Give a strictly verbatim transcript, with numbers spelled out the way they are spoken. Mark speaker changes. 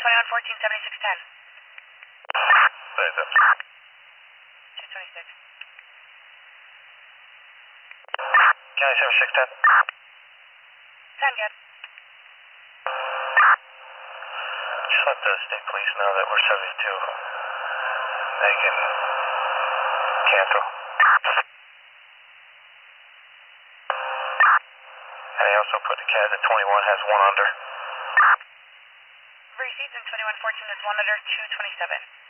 Speaker 1: twenty-one fourteen, seventy-six ten.
Speaker 2: seventy-seven.
Speaker 1: two twenty-six.
Speaker 2: County seventy-six ten.
Speaker 1: ten, good.
Speaker 2: Just let the state police know that we're seventy-two. They can cancel. And they also put the cat at twenty-one has one under.
Speaker 1: Received in twenty-one fourteen is one under two twenty-seven.